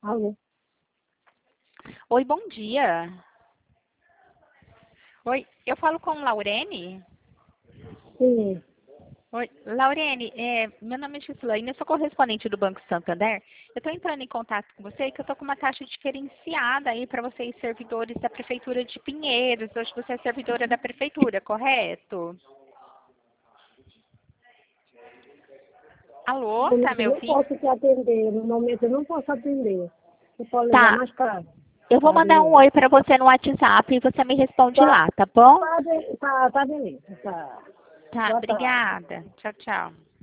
Alô? Oi, bom dia. Oi, eu falo com Laurene? Sim. Oi, Laurene, meu nome é Gislaine, eu sou correspondente do Banco Santander. Eu estou entrando em contato com você que eu estou com uma taxa diferenciada aí para vocês, servidores da Prefeitura de Pinheiros. Hoje você é servidora da Prefeitura, correto? Alô, No tá momento me eu não ouvindo? posso te atender. No momento eu não posso atender. Você pode ligar Tá, mais tarde. eu vou Tá, mandar um beleza. oi para você no WhatsApp e você me responde Tá, lá, tá bom? tá, tá beleza. Tá. Tá, Boa tarde. obrigada. Tchau, tchau.